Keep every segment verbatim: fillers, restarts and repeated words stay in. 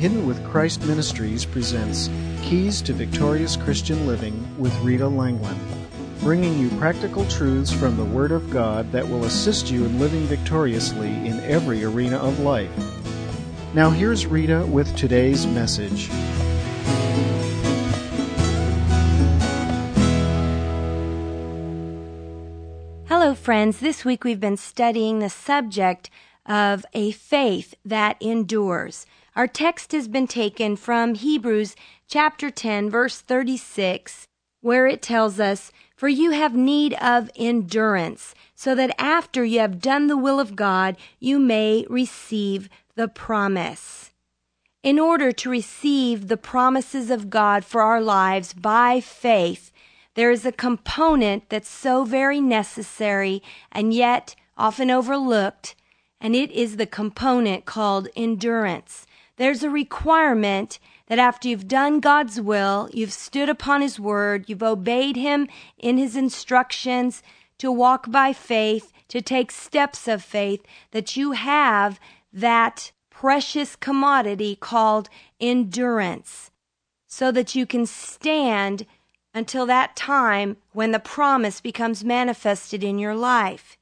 Hidden with Christ Ministries presents Keys to Victorious Christian Living with Rita Langland, bringing you practical truths from the Word of God that will assist you in living victoriously in every arena of life. Now here's Rita with today's message. Hello, friends. This week we've been studying the subject of a faith that endures. Our text has been taken from Hebrews chapter ten, verse thirty-six, where it tells us, "For you have need of endurance, so that after you have done the will of God, you may receive the promise." In order to receive the promises of God for our lives by faith, there is a component that's so very necessary and yet often overlooked, and it is the component called endurance. There's a requirement that after you've done God's will, you've stood upon His word, you've obeyed Him in His instructions to walk by faith, to take steps of faith, that you have that precious commodity called endurance, so that you can stand until that time when the promise becomes manifested in your life.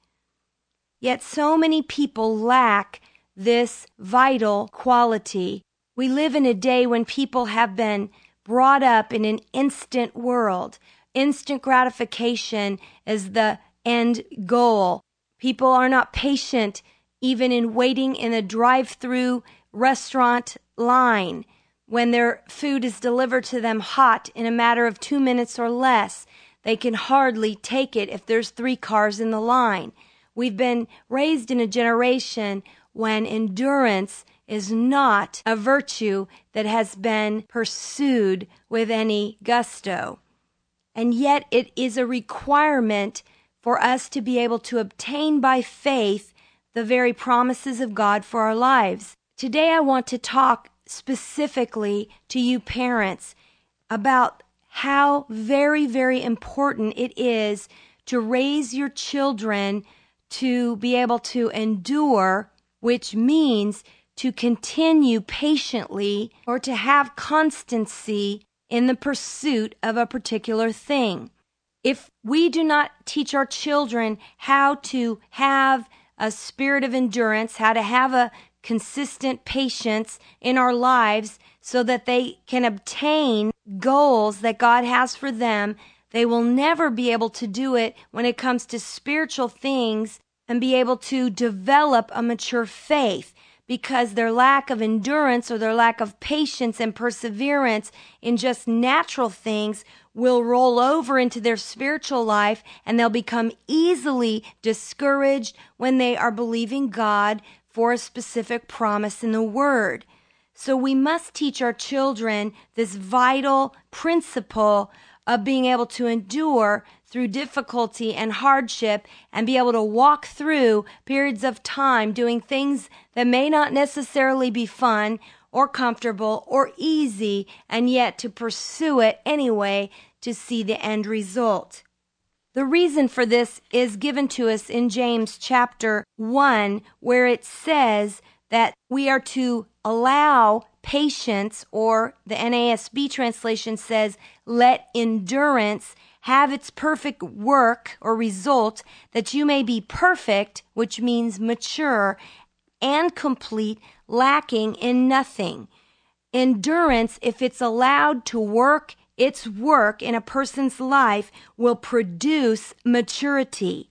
Yet so many people lack this vital quality. We live in a day when people have been brought up in an instant world. Instant gratification is the end goal. People are not patient even in waiting in a drive-through restaurant line when their food is delivered to them hot in a matter of two minutes or less. They can hardly take it if there's three cars in the line. We've been raised in a generation when endurance is not a virtue that has been pursued with any gusto. And yet it is a requirement for us to be able to obtain by faith the very promises of God for our lives. Today I want to talk specifically to you parents about how very, very important it is to raise your children to be able to endure, which means to continue patiently or to have constancy in the pursuit of a particular thing. If we do not teach our children how to have a spirit of endurance, how to have a consistent patience in our lives so that they can obtain goals that God has for them, they will never be able to do it when it comes to spiritual things and be able to develop a mature faith, because their lack of endurance or their lack of patience and perseverance in just natural things will roll over into their spiritual life, and they'll become easily discouraged when they are believing God for a specific promise in the Word. So we must teach our children this vital principle of being able to endure through difficulty and hardship and be able to walk through periods of time doing things that may not necessarily be fun or comfortable or easy, and yet to pursue it anyway to see the end result. The reason for this is given to us in James chapter one, where it says that we are to allow patience, or the N A S B translation says, let endurance have its perfect work or result, that you may be perfect, which means mature, and complete, lacking in nothing. Endurance, if it's allowed to work its work in a person's life, will produce maturity.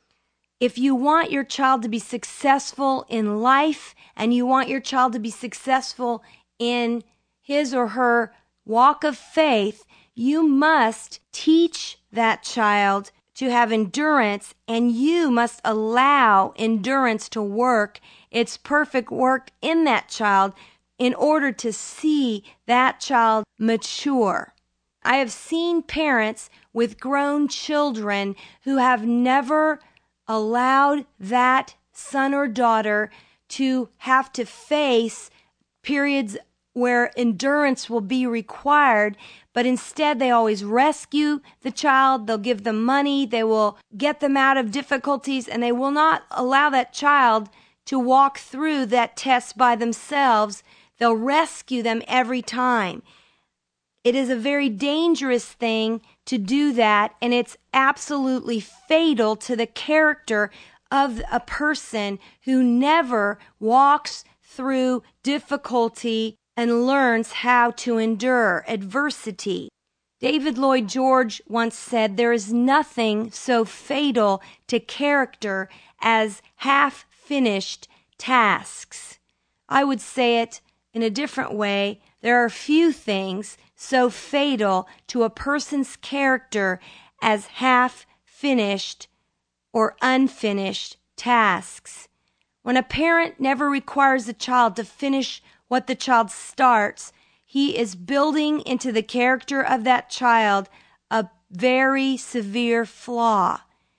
If you want your child to be successful in life, and you want your child to be successful in his or her walk of faith, you must teach that child to have endurance, and you must allow endurance to work its perfect work in that child in order to see that child mature. I have seen parents with grown children who have never allowed that son or daughter to have to face periods where endurance will be required, but instead they always rescue the child, they'll give them money, they will get them out of difficulties, and they will not allow that child to walk through that test by themselves. They'll rescue them every time. It is a very dangerous thing to do that, and it's absolutely fatal to the character of a person who never walks through difficulty and learns how to endure adversity. David Lloyd George once said, "There is nothing so fatal to character as half-finished tasks." I would say it in a different way. There are few things so fatal to a person's character as half-finished or unfinished tasks. When a parent never requires a child to finish what the child starts, he is building into the character of that child a very severe flaw.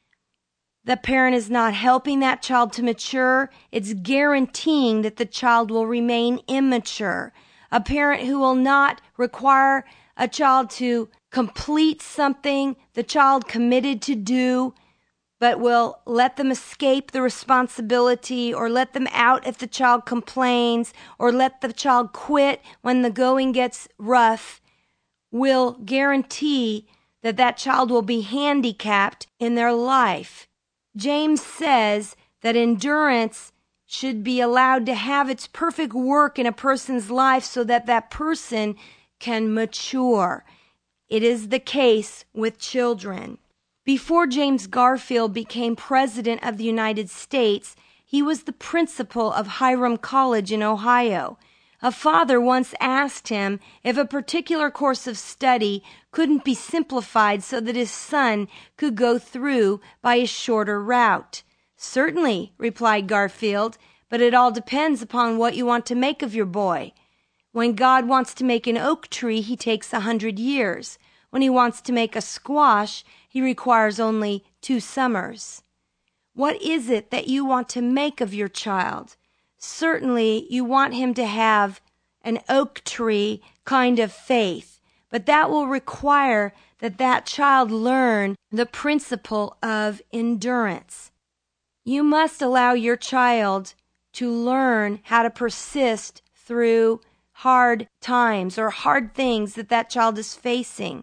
The parent is not helping that child to mature. It's guaranteeing that the child will remain immature. A parent who will not require a child to complete something the child committed to do, but will let them escape the responsibility or let them out if the child complains or let the child quit when the going gets rough, will guarantee that that child will be handicapped in their life. James says that endurance should be allowed to have its perfect work in a person's life so that that person can mature. It is the case with children. Before James Garfield became President of the United States, he was the principal of Hiram College in Ohio. A father once asked him if a particular course of study couldn't be simplified so that his son could go through by a shorter route. "Certainly," replied Garfield, "but it all depends upon what you want to make of your boy. When God wants to make an oak tree, he takes a hundred years. When he wants to make a squash, he requires only two summers." What is it that you want to make of your child? Certainly, you want him to have an oak tree kind of faith, but that will require that that child learn the principle of endurance. You must allow your child to learn how to persist through hard times or hard things that that child is facing.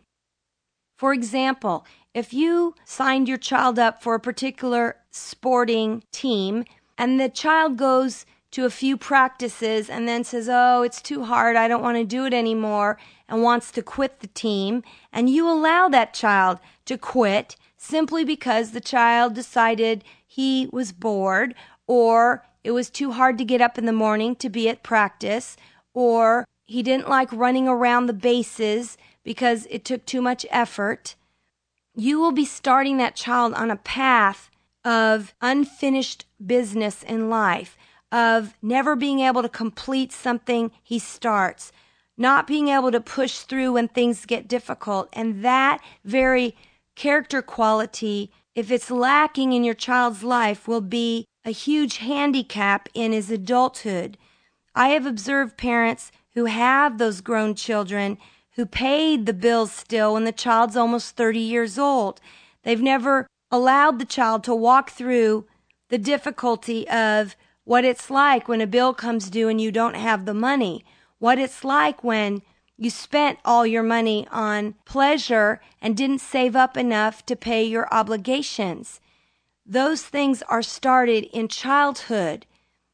For example, if you signed your child up for a particular sporting team and the child goes to a few practices and then says, "Oh, it's too hard, I don't want to do it anymore," and wants to quit the team, and you allow that child to quit simply because the child decided he was bored, or it was too hard to get up in the morning to be at practice, or he didn't like running around the bases because it took too much effort, you will be starting that child on a path of unfinished business in life, of never being able to complete something he starts, not being able to push through when things get difficult. And that very character quality, if it's lacking in your child's life, will be a huge handicap in his adulthood. I have observed parents who have those grown children who paid the bills still when the child's almost thirty years old. They've never allowed the child to walk through the difficulty of what it's like when a bill comes due and you don't have the money, what it's like when you spent all your money on pleasure and didn't save up enough to pay your obligations. Those things are started in childhood.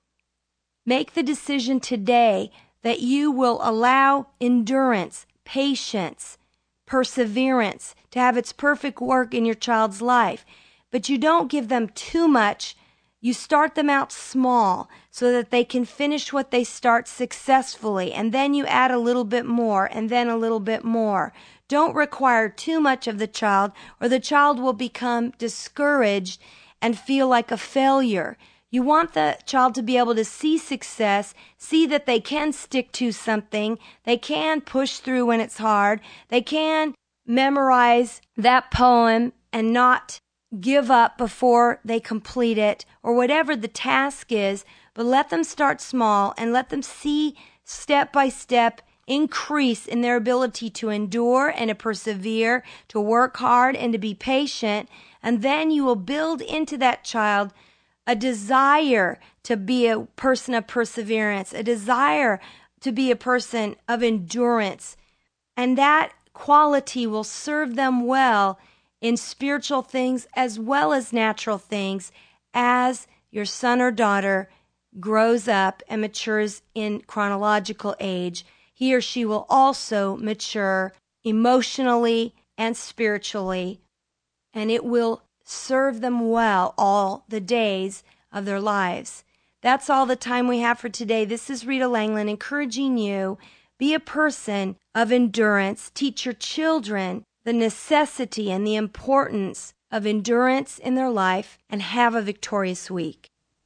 Make the decision today that you will allow endurance, patience, perseverance to have its perfect work in your child's life. But you don't give them too much. You start them out small so that they can finish what they start successfully, and then you add a little bit more and then a little bit more. Don't require too much of the child, or the child will become discouraged and feel like a failure. You want the child to be able to see success, see that they can stick to something, they can push through when it's hard, they can memorize that poem and not give up before they complete it, or whatever the task is, but let them start small and let them see step by step increase in their ability to endure and to persevere, to work hard and to be patient, and then you will build into that child a desire to be a person of perseverance, a desire to be a person of endurance, and that quality will serve them well in spiritual things as well as natural things as your son or daughter grows up and matures in chronological age. He or she will also mature emotionally and spiritually, and it will serve them well all the days of their lives. That's all the time we have for today. This is Rita Langland encouraging you, be a person of endurance. Teach your children the necessity and the importance of endurance in their life, and have a victorious week.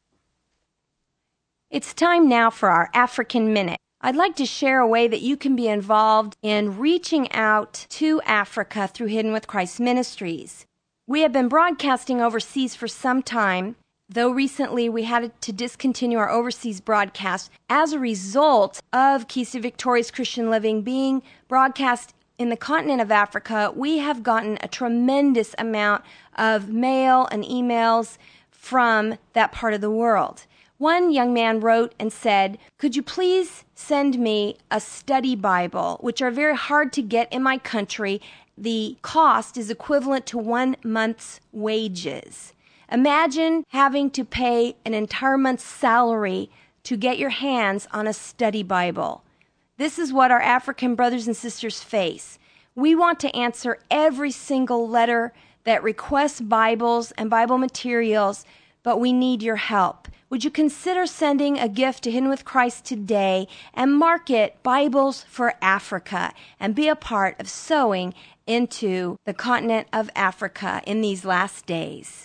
It's time now for our African Minute. I'd like to share a way that you can be involved in reaching out to Africa through Hidden with Christ Ministries. We have been broadcasting overseas for some time, though recently we had to discontinue our overseas broadcast as a result of Keys to Victorious Christian Living being broadcast in the continent of Africa. We have gotten a tremendous amount of mail and emails from that part of the world. One young man wrote and said, "Could you please send me a study Bible, which are very hard to get in my country. The cost is equivalent to one month's wages." Imagine having to pay an entire month's salary to get your hands on a study Bible. This is what our African brothers and sisters face. We want to answer every single letter that requests Bibles and Bible materials, but we need your help. Would you consider sending a gift to Hidden with Christ today and mark it Bibles for Africa, and be a part of sowing into the continent of Africa in these last days?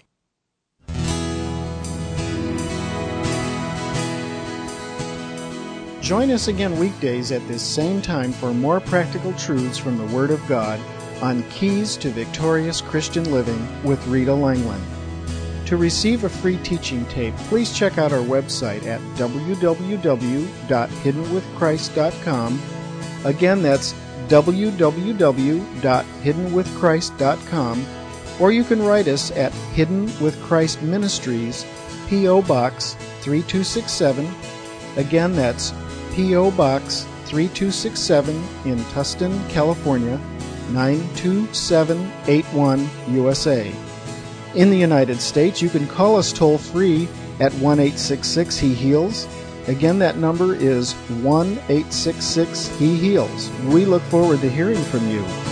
Join us again weekdays at this same time for more practical truths from the Word of God on Keys to Victorious Christian Living with Rita Langland. To receive a free teaching tape, please check out our website at w w w dot hidden with christ dot com. Again, that's w w w dot hidden with christ dot com, or you can write us at Hidden with Christ Ministries, P O. Box three two six seven. Again, that's P O. Box three two six seven in Tustin, California, nine two seven eight one, U S A. In the United States, you can call us toll-free at one eight six six He Heals. Again, that number is one eight six six He Heals. We look forward to hearing from you.